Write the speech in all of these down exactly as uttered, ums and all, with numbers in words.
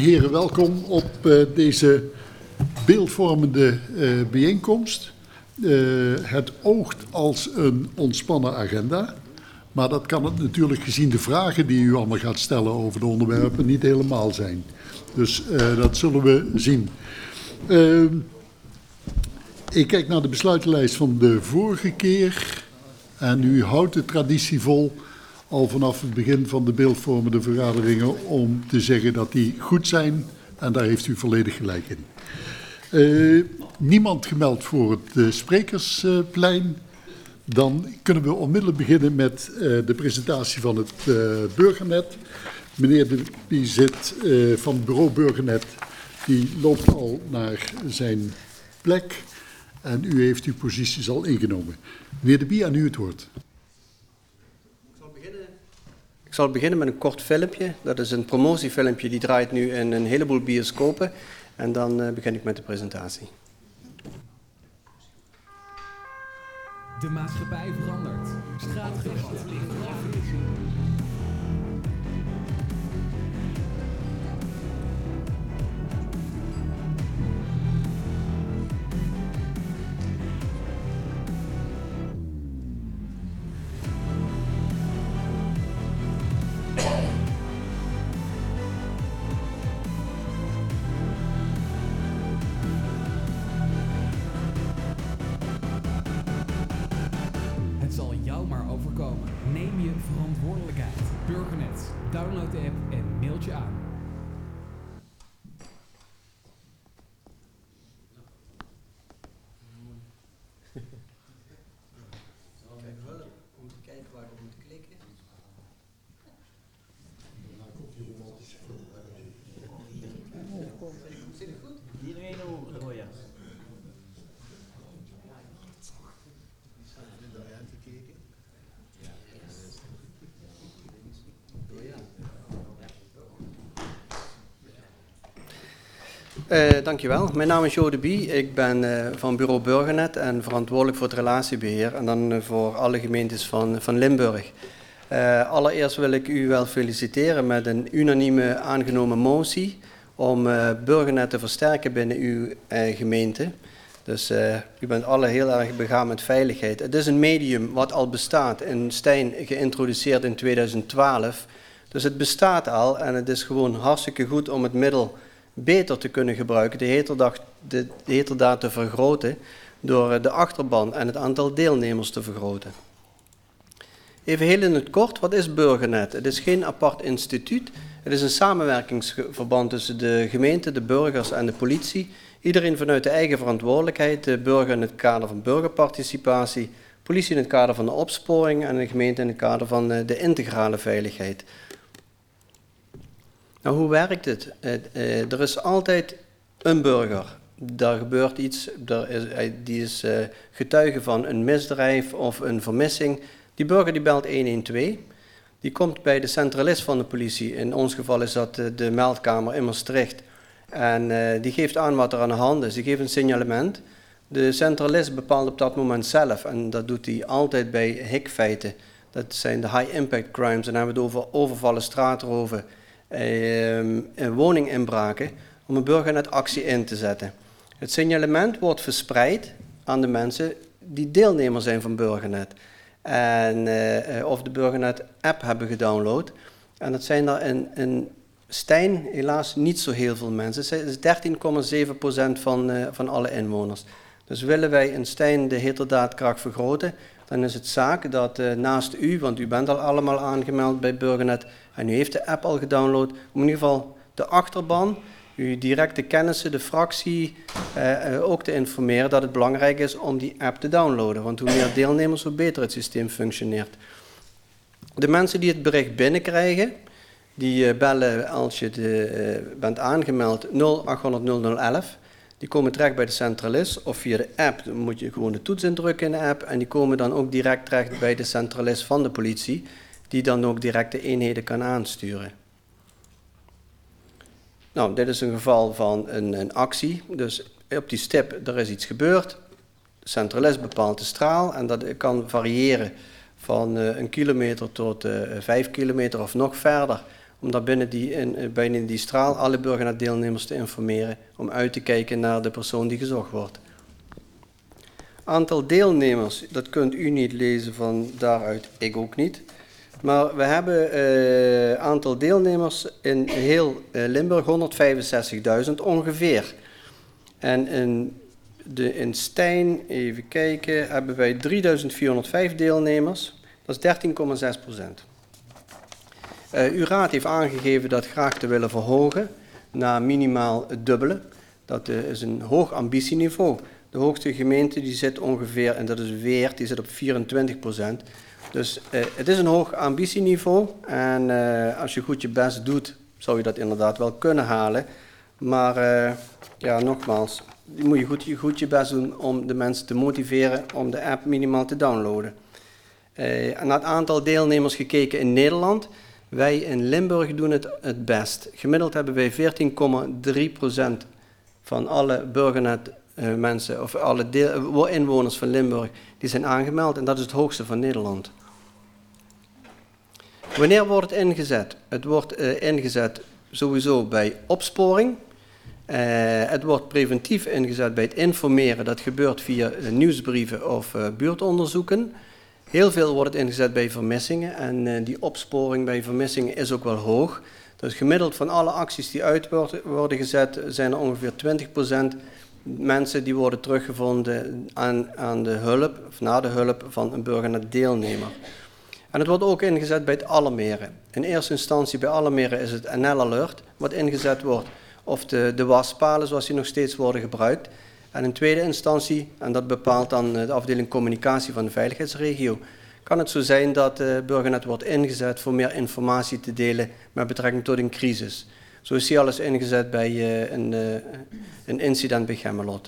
heren, welkom op uh, deze beeldvormende uh, bijeenkomst. Uh, het oogt als een ontspannen agenda, maar dat kan het natuurlijk gezien de vragen die u allemaal gaat stellen over de onderwerpen niet helemaal zijn. Dus uh, dat zullen we zien. Uh, ik kijk naar de besluitenlijst van de vorige keer en u houdt de traditie vol al vanaf het begin van de beeldvormende vergaderingen om te zeggen dat die goed zijn en daar heeft u volledig gelijk in. Uh, niemand gemeld voor het uh, sprekersplein. Dan kunnen we onmiddellijk beginnen met uh, de presentatie van het uh, Burgernet. Meneer De Bie zit uh, van het bureau Burgernet, die loopt al naar zijn plek en u heeft uw posities al ingenomen. Meneer De Bie, aan u het woord. Ik zal beginnen met een kort filmpje. Dat is een promotiefilmpje, die draait nu in een heleboel bioscopen. En dan uh, begin ik met de presentatie. De maatschappij verandert. Straatgericht. Het zal jou maar overkomen. Neem je verantwoordelijkheid. Burgernet. Download de app en mailt je aan. Om te kijken waar ik op moet klikken. Zit het goed? Iedereen over, oh ja. Uh, dankjewel. Mijn naam is Jo De Bie. Ik ben uh, van bureau Burgernet en verantwoordelijk voor het relatiebeheer en dan uh, voor alle gemeentes van, van Limburg. Uh, allereerst wil ik u wel feliciteren met een unanieme aangenomen motie om uh, Burgernet te versterken binnen uw uh, gemeente. Dus uh, u bent alle heel erg begaan met veiligheid. Het is een medium wat al bestaat, in Stijn geïntroduceerd in tweeduizend twaalf. Dus het bestaat al en het is gewoon hartstikke goed om het middel beter te kunnen gebruiken, de heterdaad, de, de heterdaad te vergroten door de achterban en het aantal deelnemers te vergroten. Even heel in het kort, wat is Burgernet? Het is geen apart instituut, het is een samenwerkingsverband tussen de gemeente, de burgers en de politie. Iedereen vanuit de eigen verantwoordelijkheid, de burger in het kader van burgerparticipatie, politie in het kader van de opsporing en de gemeente in het kader van de integrale veiligheid. Nou, hoe werkt het? Uh, uh, er is altijd een burger. Daar gebeurt iets, daar is, uh, die is uh, getuige van een misdrijf of een vermissing. Die burger die belt honderdtwaalf. Die komt bij de centralist van de politie. In ons geval is dat uh, de meldkamer in Maastricht. En uh, die geeft aan wat er aan de hand is. Die geeft een signalement. De centralist bepaalt op dat moment zelf. En dat doet hij altijd bij H I C-feiten. Dat zijn de high impact crimes. En dan hebben we het over overvallen, straatroven, Uh, woninginbraken, om een burgernetactie in te zetten. Het signalement wordt verspreid aan de mensen die deelnemer zijn van Burgernet. En, uh, of de Burgernet-app hebben gedownload. En dat zijn er in, in Stijn helaas niet zo heel veel mensen. Het is dertien komma zeven procent van, uh, van alle inwoners. Dus willen wij in Stijn de heterdaadkracht vergroten, dan is het zaak dat uh, naast u, want u bent al allemaal aangemeld bij Burgernet en u heeft de app al gedownload, om in ieder geval de achterban, uw directe kennissen, de fractie, uh, uh, ook te informeren dat het belangrijk is om die app te downloaden. Want hoe meer deelnemers, hoe beter het systeem functioneert. De mensen die het bericht binnenkrijgen, die uh, bellen als je de, uh, bent aangemeld nul achthonderd nul nul elf. Die komen terecht bij de centralist of via de app. Dan moet je gewoon de toets indrukken in de app en die komen dan ook direct terecht bij de centralist van de politie, die dan ook direct de eenheden kan aansturen. Nou, dit is een geval van een, een actie. Dus op die stip, er is iets gebeurd. De centralist bepaalt de straal en dat kan variëren van uh, een kilometer tot uh, vijf kilometer of nog verder. om daar binnen die, in, binnen die straal alle Burgernet-deelnemers te informeren, om uit te kijken naar de persoon die gezocht wordt. Aantal deelnemers, dat kunt u niet lezen van daaruit, ik ook niet. Maar we hebben een uh, aantal deelnemers in heel uh, Limburg, honderdvijfenzestigduizend ongeveer. En in, de, in Stein, even kijken, hebben wij drieduizend vierhonderdvijf deelnemers. Dat is dertien komma zes procent. Uh, uw raad heeft aangegeven dat graag te willen verhogen naar minimaal het dubbele. Dat uh, is een hoog ambitieniveau. De hoogste gemeente die zit ongeveer, en dat is Weert, die zit op vierentwintig procent. Dus uh, het is een hoog ambitieniveau en uh, als je goed je best doet, zou je dat inderdaad wel kunnen halen. Maar uh, ja, nogmaals, je moet je goed, je goed je best doen om de mensen te motiveren om de app minimaal te downloaden. Uh, en naar het aantal deelnemers gekeken in Nederland. Wij in Limburg doen het het best. Gemiddeld hebben wij veertien komma drie procent van alle Burgernet uh, mensen, of alle deel, inwoners van Limburg, die zijn aangemeld. En dat is het hoogste van Nederland. Wanneer wordt het ingezet? Het wordt uh, ingezet sowieso bij opsporing. Uh, het wordt preventief ingezet bij het informeren. Dat gebeurt via uh, nieuwsbrieven of uh, buurtonderzoeken. Heel veel wordt het ingezet bij vermissingen. En uh, die opsporing bij vermissingen is ook wel hoog. Dus gemiddeld van alle acties die uit worden gezet, zijn er ongeveer twintig procent mensen die worden teruggevonden aan, aan de hulp, of na de hulp van een Burgernet-deelnemer. En het wordt ook ingezet bij het alarmeren. In eerste instantie bij alarmeren is het N L-alert wat ingezet wordt, of de, de waspalen zoals die nog steeds worden gebruikt. En in tweede instantie, en dat bepaalt dan de afdeling communicatie van de veiligheidsregio, kan het zo zijn dat uh, Burgernet wordt ingezet voor meer informatie te delen met betrekking tot een crisis. Zo is die alles ingezet bij uh, een, uh, een incident bij Gemmelot.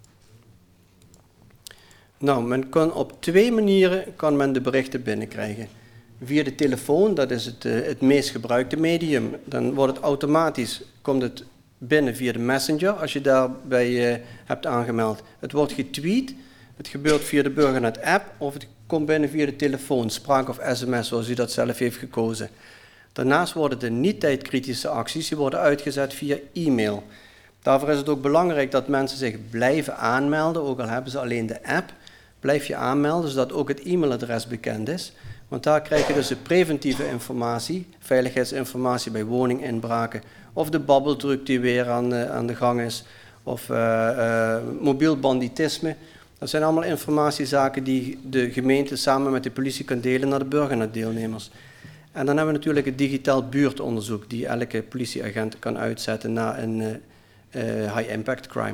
Nou, men kan op twee manieren kan men de berichten binnenkrijgen. Via de telefoon, dat is het, uh, het meest gebruikte medium. Dan wordt het automatisch, komt het binnen via de Messenger, als je daarbij uh, hebt aangemeld. Het wordt getweet, het gebeurt via de Burgernet app of het komt binnen via de telefoon, spraak of sms, zoals u dat zelf heeft gekozen. Daarnaast worden de niet-tijdkritische acties die worden uitgezet via e-mail. Daarvoor is het ook belangrijk dat mensen zich blijven aanmelden, ook al hebben ze alleen de app. Blijf je aanmelden, zodat ook het e-mailadres bekend is. Want daar krijg je dus de preventieve informatie, veiligheidsinformatie bij woninginbraken, of de babbeltruc die weer aan, uh, aan de gang is, of uh, uh, mobiel banditisme. Dat zijn allemaal informatiezaken die de gemeente samen met de politie kan delen naar de Burgernet-deelnemers. En dan hebben we natuurlijk het digitaal buurtonderzoek, die elke politieagent kan uitzetten naar een uh, uh, high-impact crime.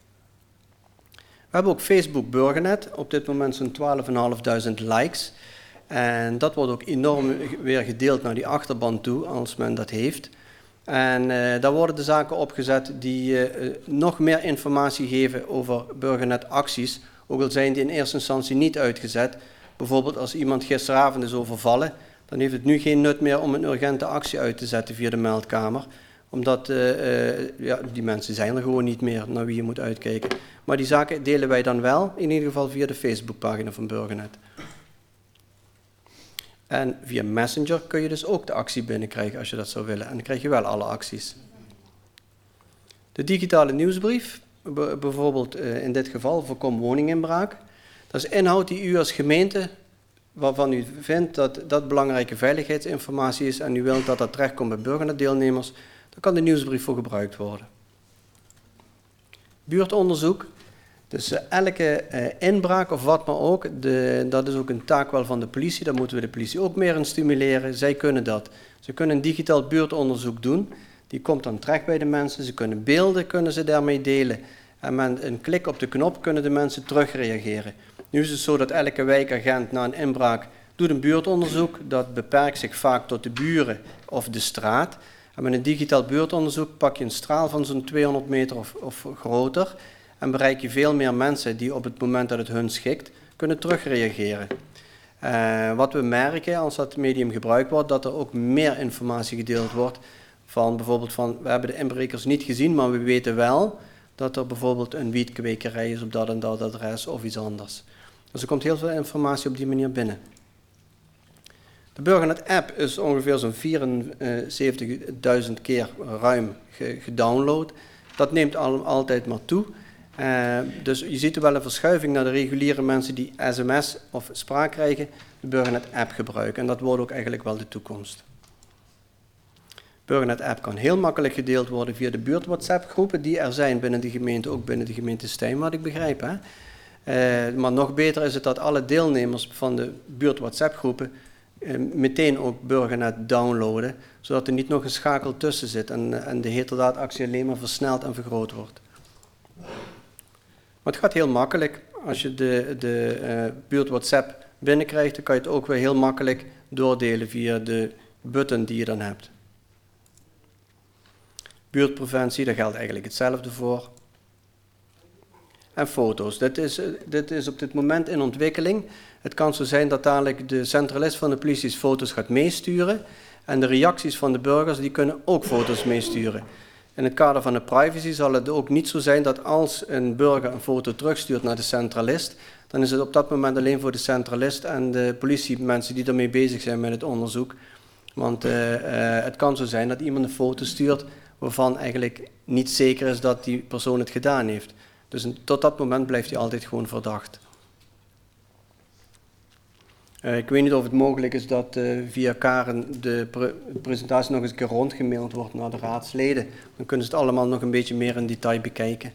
We hebben ook Facebook Burgernet, op dit moment zo'n twaalfduizendvijfhonderd likes. En dat wordt ook enorm weer gedeeld naar die achterban toe, als men dat heeft. En uh, daar worden de zaken opgezet die uh, nog meer informatie geven over Burgernet acties, ook al zijn die in eerste instantie niet uitgezet. Bijvoorbeeld als iemand gisteravond is overvallen, dan heeft het nu geen nut meer om een urgente actie uit te zetten via de meldkamer. Omdat uh, uh, ja, die mensen zijn er gewoon niet meer naar wie je moet uitkijken. Maar die zaken delen wij dan wel, in ieder geval via de Facebookpagina van Burgernet. En via Messenger kun je dus ook de actie binnenkrijgen als je dat zou willen. En dan krijg je wel alle acties. De digitale nieuwsbrief, bijvoorbeeld uh, in dit geval voorkom woninginbraak. Dat is inhoud die u als gemeente, waarvan u vindt dat dat belangrijke veiligheidsinformatie is en u wilt dat dat terechtkomt bij Burgernet-deelnemers, dan kan de nieuwsbrief voor gebruikt worden. Buurtonderzoek. Dus uh, elke uh, inbraak of wat maar ook, de, dat is ook een taak wel van de politie. Daar moeten we de politie ook meer in stimuleren. Zij kunnen dat. Ze kunnen een digitaal buurtonderzoek doen. Die komt dan terecht bij de mensen. Ze kunnen beelden kunnen ze daarmee delen. En met een klik op de knop kunnen de mensen terugreageren. Nu is het zo dat elke wijkagent na een inbraak doet een buurtonderzoek. Dat beperkt zich vaak tot de buren of de straat. En met een digitaal buurtonderzoek pak je een straal van zo'n tweehonderd meter of, of groter. En bereik je veel meer mensen die op het moment dat het hun schikt, kunnen terugreageren. Uh, wat we merken als dat medium gebruikt wordt, dat er ook meer informatie gedeeld wordt. Van bijvoorbeeld van, we hebben de inbrekers niet gezien, maar we weten wel dat er bijvoorbeeld een wietkwekerij is op dat en dat adres of iets anders. Dus er komt heel veel informatie op die manier binnen. De Burgernet-app is ongeveer zo'n vierenzeventigduizend keer ruim ge- gedownload. Dat neemt al, altijd maar toe. Uh, dus je ziet er wel een verschuiving naar de reguliere mensen die sms of spraak krijgen, de Burgernet-app gebruiken. En dat wordt ook eigenlijk wel de toekomst. Burgernet-app kan heel makkelijk gedeeld worden via de buurt-WhatsApp-groepen die er zijn binnen de gemeente, ook binnen de gemeente Stein, wat ik begrijp. Hè? Uh, maar nog beter is het dat alle deelnemers van de buurt-WhatsApp-groepen uh, meteen ook Burgernet downloaden, zodat er niet nog een schakel tussen zit en, en de heterdaadactie alleen maar versneld en vergroot wordt. Maar het gaat heel makkelijk. Als je de, de uh, buurt WhatsApp binnenkrijgt, dan kan je het ook weer heel makkelijk doordelen via de button die je dan hebt. Buurtpreventie, daar geldt eigenlijk hetzelfde voor. En foto's. Dit is, dit is op dit moment in ontwikkeling. Het kan zo zijn dat dadelijk de centralist van de politie foto's gaat meesturen. En de reacties van de burgers die kunnen ook foto's meesturen. In het kader van de privacy zal het ook niet zo zijn dat als een burger een foto terugstuurt naar de centralist, dan is het op dat moment alleen voor de centralist en de politiemensen die daarmee bezig zijn met het onderzoek. Want uh, uh, het kan zo zijn dat iemand een foto stuurt waarvan eigenlijk niet zeker is dat die persoon het gedaan heeft. Dus tot dat moment blijft hij altijd gewoon verdacht. Uh, ik weet niet of het mogelijk is dat uh, via Karen de pre presentatie nog eens een keer rondgemaild wordt naar de raadsleden. Dan kunnen ze het allemaal nog een beetje meer in detail bekijken.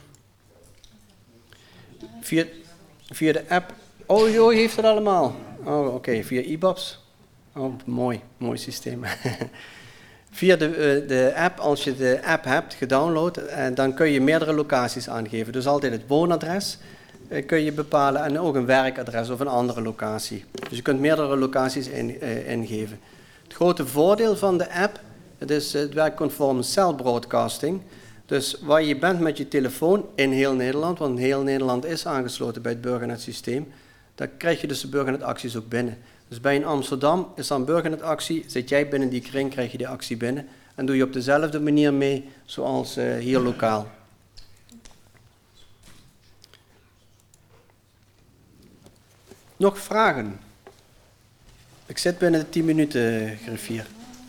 Via, via de app. Oh, joh, heeft het allemaal. Oh, oké, okay. Via I B A B's. Oh, mooi, mooi systeem. Via de, uh, de app, als je de app hebt gedownload, uh, dan kun je meerdere locaties aangeven. Dus altijd het woonadres uh, kun je bepalen en ook een werkadres of een andere locatie. Dus je kunt meerdere locaties in, uh, ingeven. Het grote voordeel van de app, het is uh, het werkt conform cell broadcasting. Dus waar je bent met je telefoon in heel Nederland, want heel Nederland is aangesloten bij het Burgernet systeem, dan krijg je dus de Burgernet acties ook binnen. Dus bij een Amsterdam is er een Burgernet-actie, zit jij binnen die kring, krijg je die actie binnen. En doe je op dezelfde manier mee zoals uh, hier lokaal. Nog vragen? Ik zit binnen de tien minuten, griffier.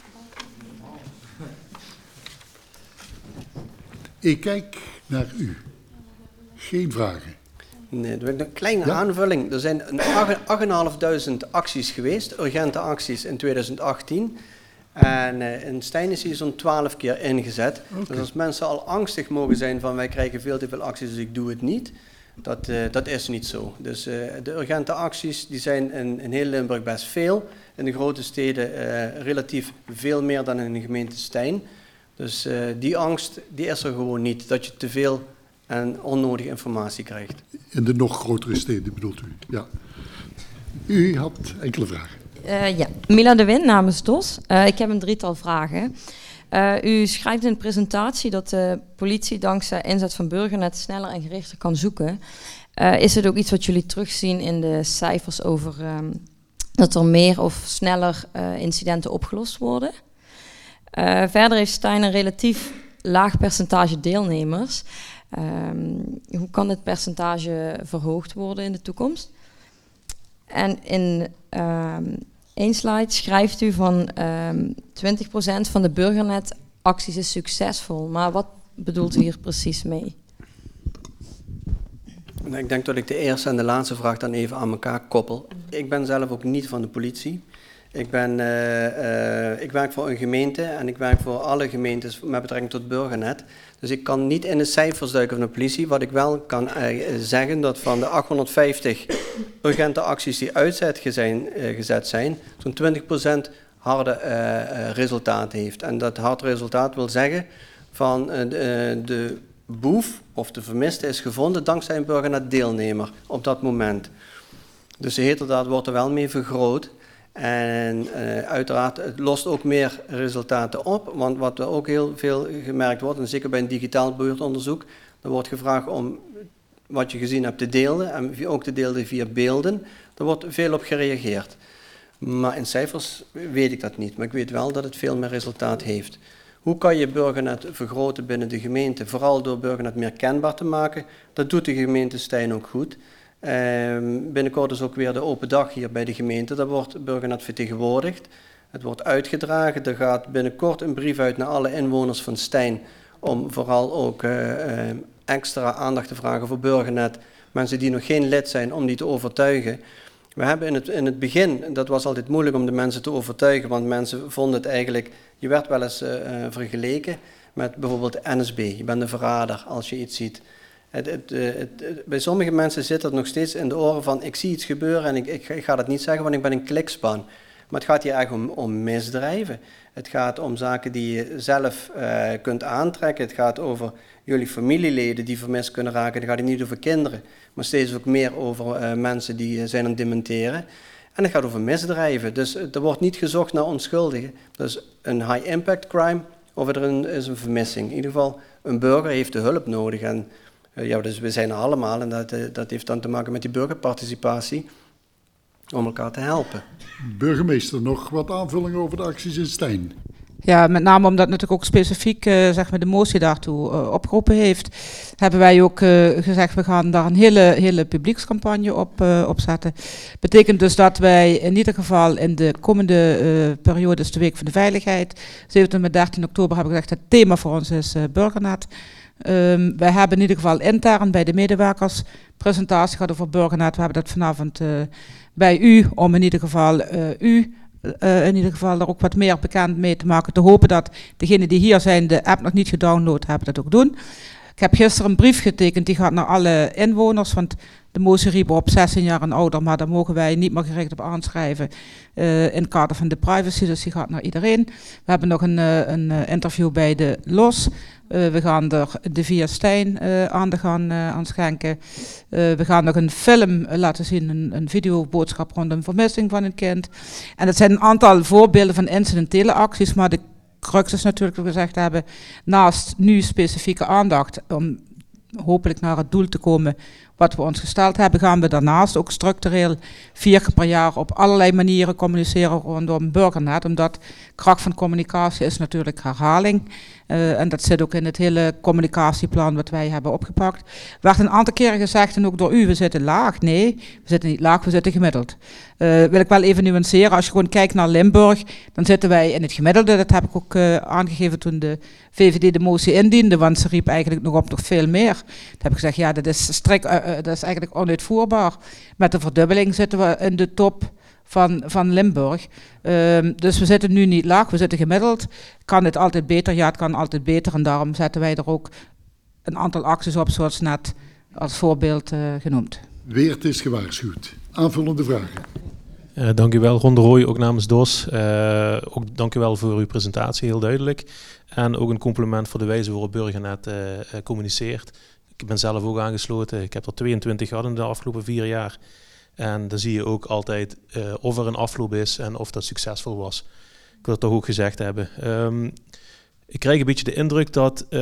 Ik kijk naar u. Geen vragen. Nee, een kleine ja? aanvulling. Er zijn achtduizend acties geweest, urgente acties in tweeduizend achttien. En uh, in Stein is hier zo'n twaalf keer ingezet. Okay. Dus als mensen al angstig mogen zijn van wij krijgen veel te veel acties, dus ik doe het niet. Dat, uh, dat is niet zo. Dus uh, de urgente acties die zijn in, in heel Limburg best veel. In de grote steden uh, relatief veel meer dan in de gemeente Stein. Dus uh, die angst die is er gewoon niet. Dat je te veel en onnodige informatie krijgt. In de nog grotere steden bedoelt u? Ja. U had enkele vragen. Uh, ja, Mila de Win namens D O S. Uh, ik heb een drietal vragen. Uh, u schrijft in de presentatie dat de politie dankzij inzet van Burgernet sneller en gerichter kan zoeken. Uh, is het ook iets wat jullie terugzien in de cijfers over um, dat er meer of sneller uh, incidenten opgelost worden? Uh, verder heeft Stein een relatief laag percentage deelnemers. Um, hoe kan dit percentage verhoogd worden in de toekomst? En in um, één slide schrijft u van um, twintig procent van de Burgernet-acties is succesvol. Maar wat bedoelt u hier precies mee? Ik denk dat ik de eerste en de laatste vraag dan even aan elkaar koppel. Ik ben zelf ook niet van de politie. Ik, ben, uh, uh, ik werk voor een gemeente en ik werk voor alle gemeentes met betrekking tot Burgernet. Dus ik kan niet in de cijfers duiken van de politie. Wat ik wel kan uh, zeggen, dat van de achthonderdvijftig urgente acties die uitzet zijn, uh, gezet zijn, zo'n twintig procent harde uh, uh, resultaat heeft. En dat hard resultaat wil zeggen van uh, de, uh, de boef of de vermiste is gevonden dankzij een Burgernet deelnemer op dat moment. Dus de heterdaad wordt er wel mee vergroot. En uh, uiteraard, het lost ook meer resultaten op, want wat er ook heel veel gemerkt wordt, en zeker bij een digitaal buurtonderzoek, dan wordt gevraagd om wat je gezien hebt te delen, en ook te delen via beelden. Daar wordt veel op gereageerd. Maar in cijfers weet ik dat niet, maar ik weet wel dat het veel meer resultaat heeft. Hoe kan je Burgernet vergroten binnen de gemeente, vooral door Burgernet meer kenbaar te maken? Dat doet de gemeente Stein ook goed. Um, binnenkort is ook weer de open dag hier bij de gemeente. Daar wordt Burgernet vertegenwoordigd. Het wordt uitgedragen. Er gaat binnenkort een brief uit naar alle inwoners van Stein om vooral ook uh, uh, extra aandacht te vragen voor Burgernet. Mensen die nog geen lid zijn, om die te overtuigen. We hebben in het, in het begin, dat was altijd moeilijk om de mensen te overtuigen, want mensen vonden het eigenlijk, je werd wel eens uh, vergeleken met bijvoorbeeld de N S B. Je bent een verrader als je iets ziet. Het, het, het, het, bij sommige mensen zit dat nog steeds in de oren van, ik zie iets gebeuren en ik, ik, ik ga dat niet zeggen, want ik ben een klikspan. Maar het gaat hier echt om, om misdrijven. Het gaat om zaken die je zelf uh, kunt aantrekken. Het gaat over jullie familieleden die vermist kunnen raken. Het gaat niet over kinderen, maar steeds ook meer over uh, mensen die uh, zijn aan het dementeren. En het gaat over misdrijven. Dus uh, er wordt niet gezocht naar onschuldigen. Dus een high impact crime of er een, is een vermissing. In ieder geval, een burger heeft de hulp nodig. En uh, ja, dus we zijn er allemaal en dat, uh, dat heeft dan te maken met die burgerparticipatie. Om elkaar te helpen. Burgemeester, nog wat aanvulling over de acties in Stein? Ja, met name omdat natuurlijk ook specifiek uh, zeg maar de motie daartoe uh, opgeroepen heeft, hebben wij ook uh, gezegd, we gaan daar een hele, hele publiekscampagne op, uh, op zetten. Betekent dus dat wij in ieder geval in de komende uh, periode, dus de Week van de Veiligheid, zeventien met dertien oktober hebben we gezegd, het thema voor ons is uh, Burgernet. Um, wij hebben in ieder geval intern bij de medewerkers presentatie gehad over Burgernet. We hebben dat vanavond uh, bij u, om in ieder geval uh, u uh, in ieder geval er ook wat meer bekend mee te maken. Te hopen dat degenen die hier zijn de app nog niet gedownload hebben, dat ook doen. Ik heb gisteren een brief getekend, die gaat naar alle inwoners, want de motie riep op zestien jaar en ouder, maar daar mogen wij niet meer gericht op aanschrijven uh, in het kader van de privacy, dus die gaat naar iedereen. We hebben nog een, uh, een uh, interview bij de Los. Uh, we gaan er de Via Stein uh, aandacht aan, uh, aan schenken. Uh, we gaan nog een film uh, laten zien, een, een videoboodschap rondom vermissing van een kind. En dat zijn een aantal voorbeelden van incidentele acties, maar de crux is natuurlijk, wat we gezegd hebben, naast nu specifieke aandacht om hopelijk naar het doel te komen wat we ons gesteld hebben, gaan we daarnaast ook structureel vier keer per jaar op allerlei manieren communiceren rondom Burgernet, omdat kracht van communicatie is natuurlijk herhaling. Uh, en dat zit ook in het hele communicatieplan wat wij hebben opgepakt. Er werd een aantal keren gezegd, en ook door u, we zitten laag. Nee, we zitten niet laag, we zitten gemiddeld. Uh, wil ik wel even nuanceren, als je gewoon kijkt naar Limburg, dan zitten wij in het gemiddelde. Dat heb ik ook uh, aangegeven toen de V V D de motie indiende, want ze riep eigenlijk nog op nog veel meer. Toen heb ik gezegd, ja, dat is strikt, uh, uh, dat is eigenlijk onuitvoerbaar. Met de verdubbeling zitten we in de top van, van Limburg. Um, dus we zitten nu niet laag, we zitten gemiddeld. Kan het altijd beter? Ja, het kan altijd beter. En daarom zetten wij er ook een aantal acties op, zoals net als voorbeeld uh, genoemd. Weert is gewaarschuwd. Aanvullende vragen. Uh, dank u wel, Ron de Rooij, ook namens D O S. Uh, ook dank u wel voor uw presentatie, heel duidelijk. En ook een compliment voor de wijze waarop Burgernet uh, uh, communiceert. Ik ben zelf ook aangesloten. Ik heb er tweeëntwintig gehad in de afgelopen vier jaar. En dan zie je ook altijd uh, of er een afloop is en of dat succesvol was. Ik wil het toch ook gezegd hebben. Um, ik krijg een beetje de indruk dat uh,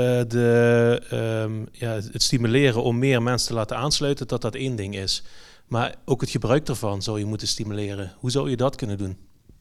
de, um, ja, het stimuleren om meer mensen te laten aansluiten, dat dat één ding is. Maar ook het gebruik ervan zou je moeten stimuleren. Hoe zou je dat kunnen doen?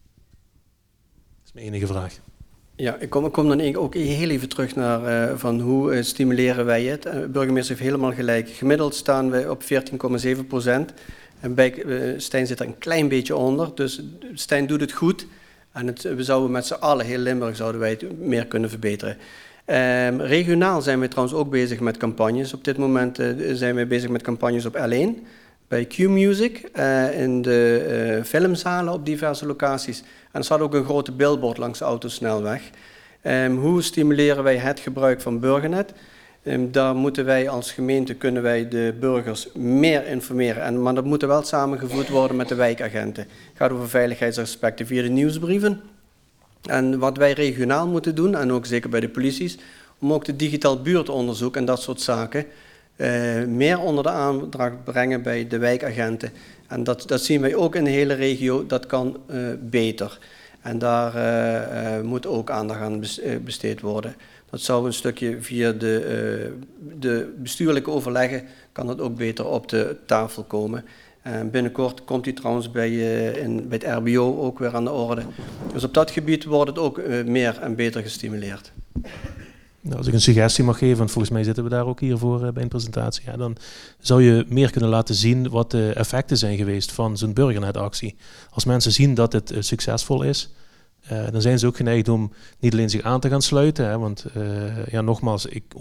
Dat is mijn enige vraag. Ja, ik kom, ik kom dan ook heel even terug naar uh, van hoe uh, stimuleren wij het. Uh, burgemeester heeft helemaal gelijk. Gemiddeld staan we op veertien komma zeven procent. En bij uh, Stein zit er een klein beetje onder. Dus Stein doet het goed. En het, we zouden met z'n allen, heel Limburg, zouden wij het meer kunnen verbeteren. Um, regionaal zijn we trouwens ook bezig met campagnes. Op dit moment uh, zijn we bezig met campagnes op L één. Bij Q-Music, uh, in de uh, filmzalen op diverse locaties. En er staat ook een grote billboard langs de autosnelweg. Um, hoe stimuleren wij het gebruik van Burgernet? Um, daar moeten wij als gemeente, kunnen wij de burgers meer informeren. En, maar dat moet wel samengevoegd worden met de wijkagenten. Het gaat over veiligheidsaspecten via de nieuwsbrieven. En wat wij regionaal moeten doen, en ook zeker bij de polities, om ook de digitaal buurtonderzoek en dat soort zaken Uh, meer onder de aandacht brengen bij de wijkagenten. En dat, dat zien wij ook in de hele regio, dat kan uh, beter. En daar uh, uh, moet ook aandacht aan besteed worden. Dat zou een stukje via de, uh, de bestuurlijke overleggen, kan dat ook beter op de tafel komen. Uh, binnenkort komt die trouwens bij, uh, in, bij het R B O ook weer aan de orde. Dus op dat gebied wordt het ook uh, meer en beter gestimuleerd. Nou, als ik een suggestie mag geven, want volgens mij zitten we daar ook hier voor uh, bij een presentatie, ja, dan zou je meer kunnen laten zien wat de effecten zijn geweest van zo'n burgernetactie. Als mensen zien dat het uh, succesvol is, uh, dan zijn ze ook geneigd om niet alleen zich aan te gaan sluiten, hè, want uh, ja, nogmaals, ik